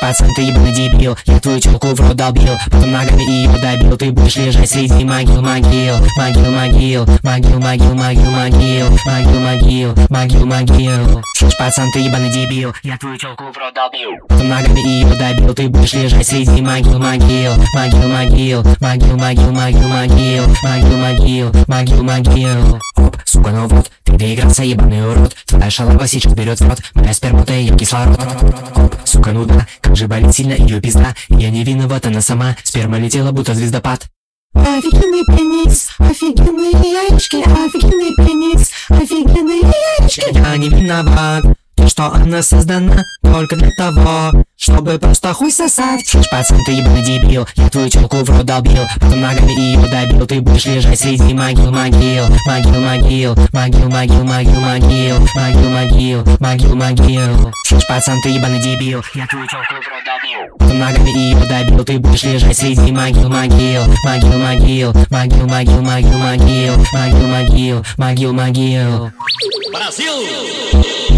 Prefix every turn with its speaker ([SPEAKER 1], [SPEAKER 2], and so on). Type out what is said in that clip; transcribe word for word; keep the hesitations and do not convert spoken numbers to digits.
[SPEAKER 1] пацан, ты ебаный дебил. Я твою челку в рот долбил, потом ногами ее добил. Ты будешь лежать среди могил, могил, могил, могил, могил, могил, могил, могил, могил, могил, могил, могил. Слышь, пацан, ты ебаный дебил. Я твою челку в рот долбил, потом ногами ее добил. Ты будешь лежать среди могил, могил, могил, могил, могил, могил, могил, могил, могил, могил, могил, могил. Оп, сука, ну вот, ты доигрался, ебаный урод. Твоя шалава сейчас берет в рот моя сперма, ты ее кислород. Оп, сука, ну да, как же болит сильно ее пизда. Я не виноват, она сама, сперма летела, будто звездопад.
[SPEAKER 2] Офигенный пенис, офигенные яички, офигенный пенис, офигенные яички.
[SPEAKER 1] Я не виноват, то, что она создана только для того, чтобы просто хуй сосать. Слышь, пацан, ты ебаный дебил. Я твою челку в рот долбил, потом ногами ее добил. Ты будешь лежать среди могил, могил, могил, могил, могил, могил, могил, могил, могил, могил, могил, могил. Слышь, пацан, ты ебаный дебил. Я твою челку в рот долбил, потом ногами ее добил. Ты будешь лежать среди могил, могил, могил, могил, могил, могил, могил, могил, могил, могил, могил, могил.
[SPEAKER 3] Brasil!